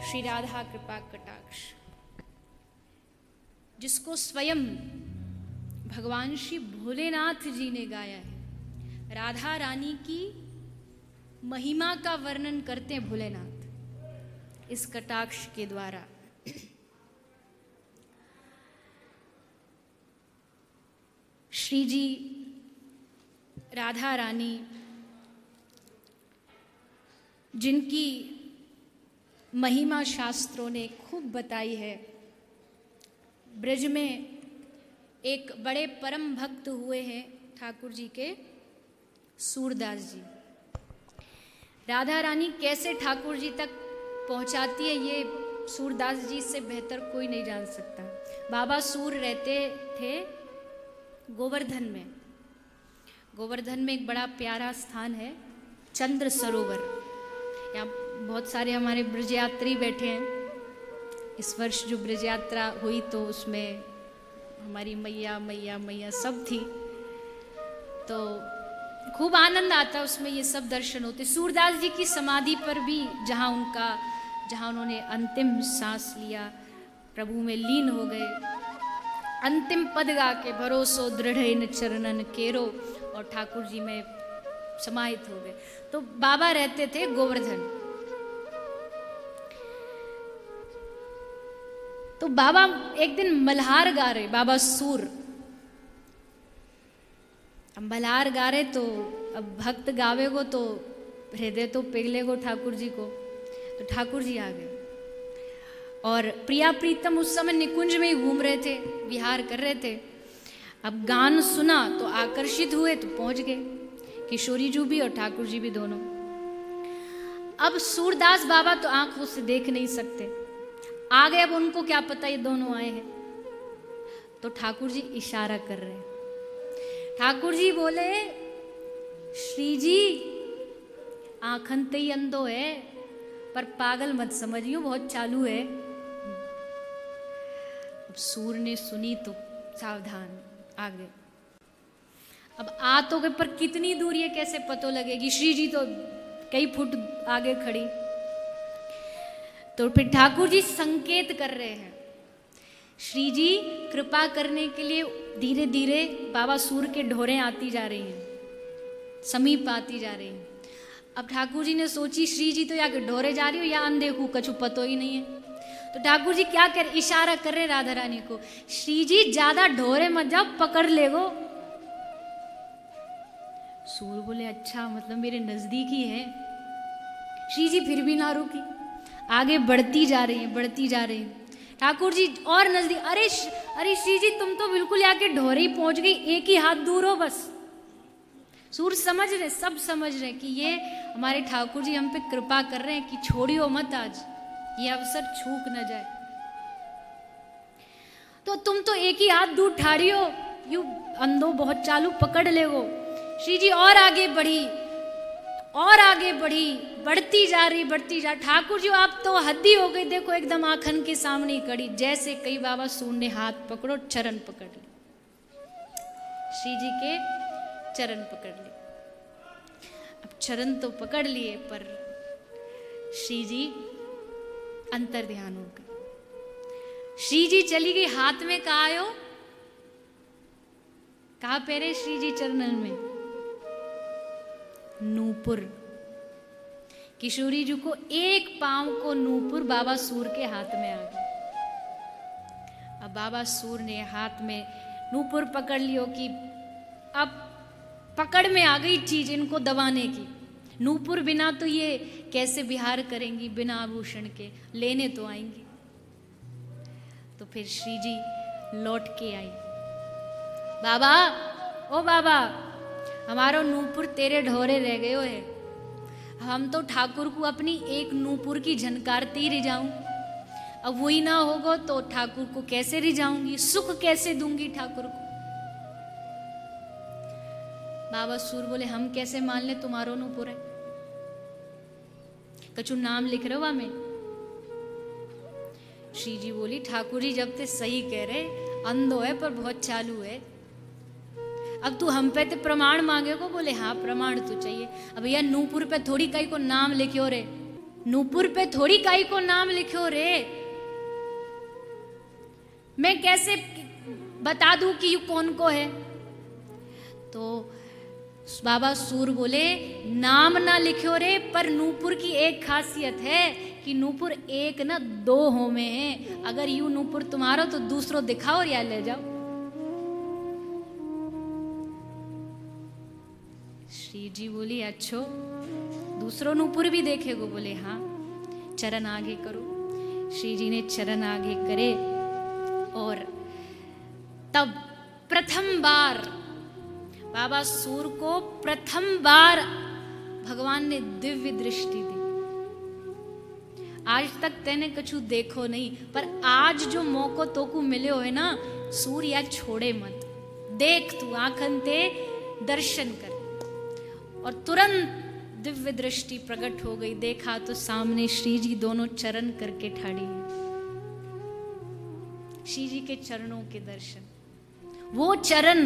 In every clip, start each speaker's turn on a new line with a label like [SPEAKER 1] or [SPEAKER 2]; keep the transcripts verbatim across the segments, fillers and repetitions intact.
[SPEAKER 1] श्री राधा कृपा कटाक्ष, जिसको स्वयं भगवान श्री भोलेनाथ जी ने गाया है। राधा रानी की महिमा का वर्णन करते हैं भोलेनाथ इस कटाक्ष के द्वारा। श्री जी राधा रानी जिनकी महिमा शास्त्रों ने खूब बताई है, ब्रज में एक बड़े परम भक्त हुए हैं ठाकुर जी के सूरदास जी। राधा रानी कैसे ठाकुर जी तक पहुंचाती है ये सूरदास जी से बेहतर कोई नहीं जान सकता। बाबा सूर रहते थे गोवर्धन में। गोवर्धन में एक बड़ा प्यारा स्थान है चंद्र सरोवर। यहाँ बहुत सारे हमारे ब्रज यात्री बैठे हैं। इस वर्ष जो ब्रज यात्रा हुई तो उसमें हमारी मैया मैया मैया सब थी, तो खूब आनंद आता उसमें। ये सब दर्शन होते। सूरदास जी की समाधि पर भी जहाँ उनका जहाँ उन्होंने अंतिम सांस लिया, प्रभु में लीन हो गए, अंतिम पद गा के भरोसो दृढ़ इन चरणन केरो, और ठाकुर जी में समाहित हो गए। तो बाबा रहते थे गोवर्धन। तो बाबा एक दिन मल्हार गा रहे, बाबा सूर अब मल्हार गा रहे, तो अब भक्त गावे को तो हृदय तो पिघले को ठाकुर जी को। तो ठाकुर जी आ गए और प्रिया प्रीतम उस समय निकुंज में ही घूम रहे थे, विहार कर रहे थे। अब गान सुना तो आकर्षित हुए, तो पहुंच गए। किशोरी जी भी और ठाकुर जी भी दोनों। अब सूरदास बाबा तो आंखों से देख नहीं सकते, आ गए। अब उनको क्या पता ये दोनों आए हैं। तो ठाकुर जी इशारा कर रहे हैं। ठाकुर जी बोले, श्री जी आंखन ते ही अंधो है, पर पागल मत समझियो, बहुत चालू है। अब सूर ने सुनी तो सावधान आ गए। अब आ तो गए, पर कितनी दूर ये कैसे पतो लगेगी। श्री जी तो कई फुट आगे खड़ी। तो फिर ठाकुर जी संकेत कर रहे हैं। श्री जी कृपा करने के लिए धीरे धीरे बाबा सूर के ढोरें आती जा रही हैं, समीप आती जा रही हैं। अब ठाकुर जी ने सोची, श्री जी तो या ढोरे जा रही हो या अनदेखू, कछु पतो ही नहीं है। तो ठाकुर जी क्या कर इशारा कर रहे राधा रानी को, श्री जी ज्यादा ढोरे मत जाओ, पकड़ लेगो। सूर बोले, अच्छा मतलब मेरे नजदीक ही है। श्री जी फिर भी ना रुकी, आगे बढ़ती जा रही है, बढ़ती जा रही है। ठाकुर जी और नजदीक, अरे अरे श्री जी तुम तो बिल्कुल आके ढोरे ही पहुंच गई, एक ही हाथ दूर हो बस। सूर समझ रहे, सब समझ रहे कि ये हमारे ठाकुर जी हम पे कृपा कर रहे हैं कि छोड़ियो मत, आज ये अवसर छूट न जाए। तो तुम तो एक ही हाथ दूर ठाड़ी हो, यू अंधो बहुत चालू, पकड़ ले वो। श्री जी और आगे बढ़ी, और आगे बढ़ी, बढ़ती जा रही, बढ़ती जा। ठाकुर जी आप तो हद्दी हो गई, देखो एकदम आंखन के सामने ही खड़ी। जैसे कई बाबा सूर ने हाथ पकड़ो, चरण पकड़ ली, श्री जी के चरण पकड़ लिए। अब चरण तो पकड़ लिए, पर श्री जी अंतर ध्यान हो गए। श्री जी चली गई, हाथ में कहा आयो, कहा पैरे श्री जी चरणन में नूपुर। किशोरी जी को एक पांव को नूपुर बाबा सूर के हाथ में आ गया। अब बाबा सूर ने हाथ में नूपुर पकड़ लियो कि अब पकड़ में आ गई चीज इनको दबाने की। नूपुर बिना तो ये कैसे विहार करेंगी, बिना आभूषण के, लेने तो आएंगी। तो फिर श्री जी लौट के आई। बाबा, ओ बाबा, हमारो नूपुर तेरे ढोरे रह गयो है। हम तो ठाकुर को अपनी एक नूपुर की झनकारती रिझाऊं, अब वही ना होगा तो ठाकुर को कैसे रिझाऊंगी, सुख कैसे दूंगी ठाकुर को। बाबा सूर बोले, हम कैसे मान ले तुम्हारो नूपुर है, कछु नाम लिख रहे हो में। श्री जी बोली, ठाकुर जी जब ते सही कह रहे, अंधो है पर बहुत चालू है। अब तू हम पे ते प्रमाण मांगे को। बोले हाँ प्रमाण तो चाहिए। अब भैया नूपुर पे थोड़ी कहीं को नाम लिखे हो रे, नूपुर पे थोड़ी काई को नाम लिखो रे, मैं कैसे बता दूं कि यू कौन को है। तो बाबा सूर बोले नाम ना लिखो रे, पर नूपुर की एक खासियत है कि नूपुर एक ना दो हो में है। अगर यू नूपुर तुम्हारा तो दूसरों दिखाओ या ले जाओ। श्री जी बोली अच्छो दूसरों नूपुर भी देखेगो। बोले हाँ, चरण आगे करो। श्री जी ने चरण आगे करे और तब प्रथम बार बाबा सूर को प्रथम बार भगवान ने दिव्य दृष्टि दी। आज तक तेने कछु देखो नहीं, पर आज जो मौको तोकू मिले हो है ना, सूर या छोड़े मत, देख तू आंखन ते दर्शन कर। और तुरंत दिव्य दृष्टि प्रकट हो गई। देखा तो सामने श्री जी दोनों चरण करके ठाड़ी है। श्री जी के चरणों के दर्शन, वो चरण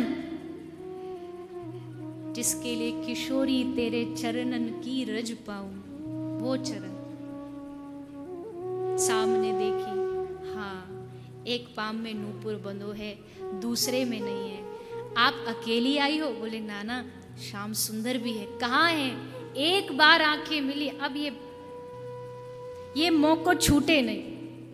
[SPEAKER 1] जिसके लिए किशोरी तेरे चरणन की रज पाऊं, वो चरण सामने देखी। हाँ, एक पाम में नूपुर बंधो है, दूसरे में नहीं है। आप अकेली आई हो? बोले नाना श्याम सुंदर भी है। कहाँ है? एक बार आंखें मिली, अब ये ये मौको छूटे नहीं।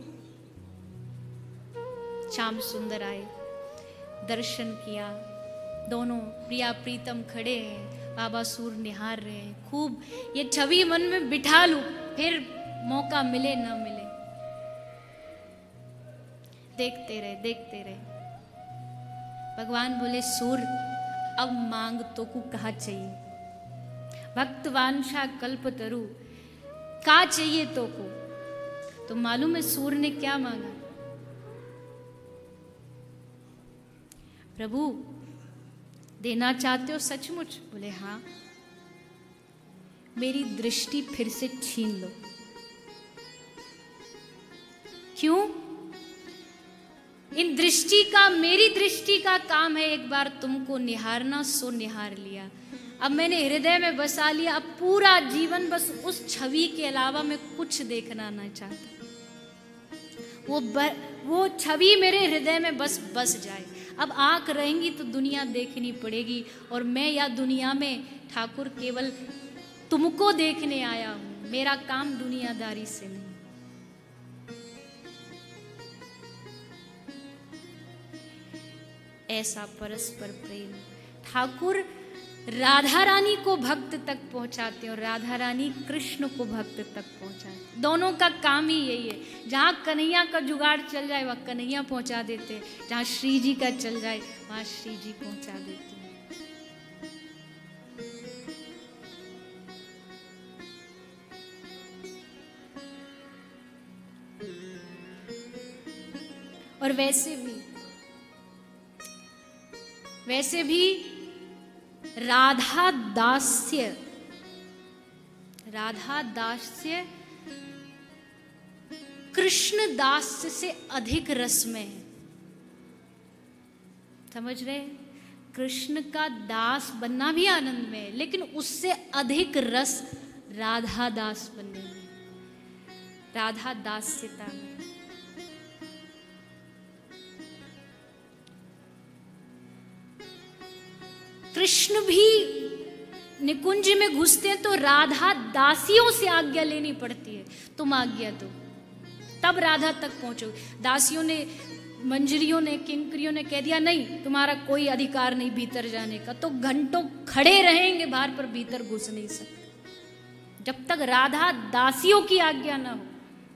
[SPEAKER 1] श्याम सुंदर आए, दर्शन किया, दोनों प्रिया प्रीतम खड़े हैं, बाबा सूर निहार रहे हैं। खूब ये छवि मन में बिठा लूं, फिर मौका मिले ना मिले। देखते रहे देखते रहे। भगवान बोले सूर अब मांग तो को कहा चाहिए। भक्त वांछा कल्प तरु, का चाहिए तो को। तो मालूम है सूर ने क्या मांगा? प्रभु देना चाहते हो सचमुच? बोले हाँ, मेरी दृष्टि फिर से छीन लो। क्यों? इन दृष्टि का, मेरी दृष्टि का काम है एक बार तुमको निहारना, सो निहार लिया। अब मैंने हृदय में बसा लिया, अब पूरा जीवन बस उस छवि के अलावा मैं कुछ देखना ना चाहता। वो ब, वो छवि मेरे हृदय में बस बस जाए। अब आंख रहेंगी तो दुनिया देखनी पड़ेगी, और मैं या दुनिया में ठाकुर केवल तुमको देखने आया हूं। मेरा काम दुनियादारी से नहीं। ऐसा परस्पर प्रेम ठाकुर राधा रानी को भक्त तक पहुंचाते हैं और राधा रानी कृष्ण को भक्त तक पहुंचाते। दोनों का काम ही यही है। जहाँ कन्हैया का जुगाड़ चल जाए वह कन्हैया पहुंचा देते, जहाँ श्री जी का चल जाए वहाँ श्री जी पहुंचा देते। और वैसे भी वैसे भी राधा दास्य राधा दास्य कृष्ण दास्य से अधिक रसमय है। समझ रहे? कृष्ण का दास बनना भी आनंद में है, लेकिन उससे अधिक रस राधा दास बनने में, राधा दास्यता में। कृष्ण भी निकुंज में घुसते हैं तो राधा दासियों से आज्ञा लेनी पड़ती है। तुम आज्ञा दो, तब राधा तक पहुंचोगे। दासियों ने, मंजरियों ने, किंकरियों ने कह दिया नहीं, तुम्हारा कोई अधिकार नहीं भीतर जाने का, तो घंटों खड़े रहेंगे बाहर, पर भीतर घुस नहीं सकते जब तक राधा दासियों की आज्ञा ना हो।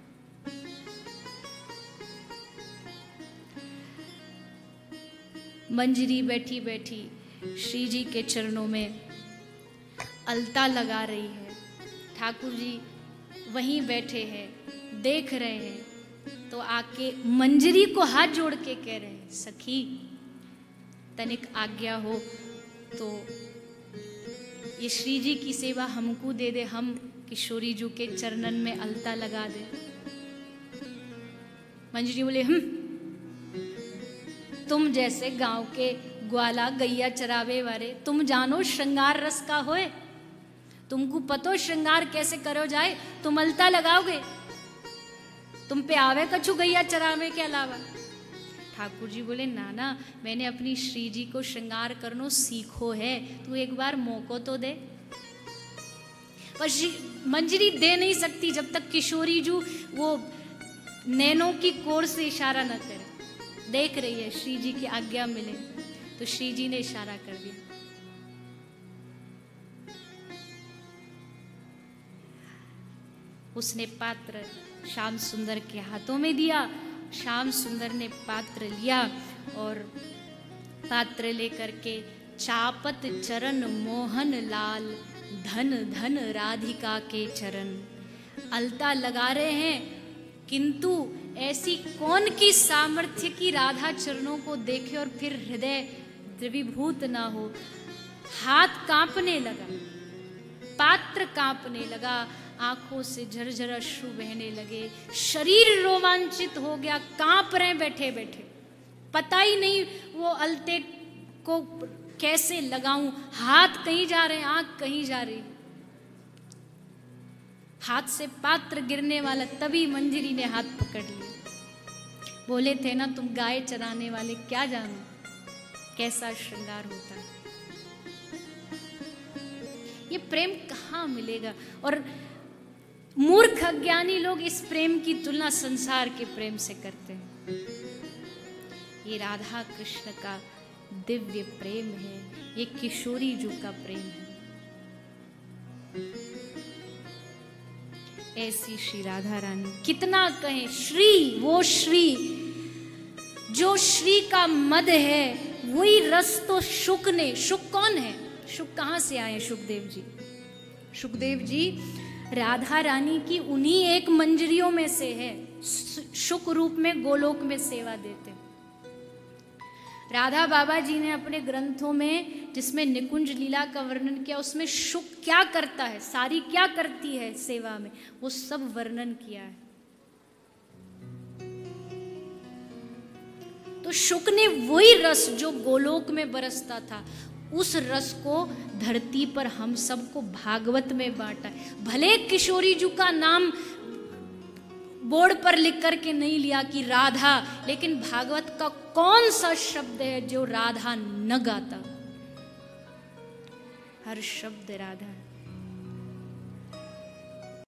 [SPEAKER 1] मंजरी बैठी बैठी श्री जी के चरणों में अलता लगा रही है। ठाकुर जी वहीं बैठे हैं, देख रहे हैं, तो आके मंजरी को हाथ जोड़ के कह रहे हैं, सखी तनिक आज्ञा हो तो ये श्री जी की सेवा हमको दे दे, हम किशोरी जी के चरणन में अलता लगा दे। मंजरी बोले हम तुम जैसे गांव के ग्वाला गैया चरावे वाले, तुम जानो श्रृंगार रस का होए, तुमको पतो श्रृंगार कैसे करो जाए, तुम अलता लगाओगे, तुम पे आवे कछु गैया चरावे के अलावा। ठाकुर जी बोले नाना मैंने अपनी श्री जी को श्रृंगार करनो सीखो है, तू एक बार मौको तो दे। पर मंजरी दे नहीं सकती जब तक किशोरी जू वो नैनों की कोर से इशारा न करे। देख रही है श्री जी की आज्ञा मिले तो श्री जी ने इशारा कर दिया। उसने पात्र श्याम सुंदर के हाथों में दिया। श्याम सुंदर ने पात्र लिया और पात्र लेकर के चापत चरण मोहन लाल धन धन राधिका के चरण। अलता लगा रहे हैं किंतु ऐसी कौन की सामर्थ्य की राधा चरणों को देखे और फिर हृदय द्रवीभूत ना हो। हाथ कांपने लगा, पात्र कांपने लगा, आंखों से झरझर अश्रु बहने लगे, शरीर रोमांचित हो गया, कांप रहे बैठे बैठे, पता ही नहीं वो अलते को कैसे लगाऊं, हाथ कहीं जा रहे, आंख कहीं जा रही। हाथ से पात्र गिरने वाला, तभी मंजरी ने हाथ पकड़ लिया। बोले थे ना तुम गाय चराने वाले, क्या जानो कैसा श्रृंगार होता है। ये प्रेम कहाँ मिलेगा। और मूर्ख अज्ञानी लोग इस प्रेम की तुलना संसार के प्रेम से करते हैं। ये राधा कृष्ण का दिव्य प्रेम है, ये किशोरी जी का प्रेम है। ऐसी श्री राधा रानी कितना कहें, श्री वो श्री जो श्री का मद है, वही रस तो शुक ने। शुक कौन है? शुक कहाँ से आए? सुखदेव जी। सुखदेव जी राधा रानी की उन्हीं एक मंजरियों में से है, शुक रूप में गोलोक में सेवा देते। राधा बाबा जी ने अपने ग्रंथों में जिसमें निकुंज लीला का वर्णन किया, उसमें शुक क्या करता है, सारी क्या करती है सेवा में, वो सब वर्णन किया है। तो शुक ने वही रस जो गोलोक में बरसता था, उस रस को धरती पर हम सबको भागवत में बांटा है। भले किशोरी जी का नाम बोर्ड पर लिख करके नहीं लिया कि राधा, लेकिन भागवत का कौन सा शब्द है जो राधा न गाता? हर शब्द राधा है।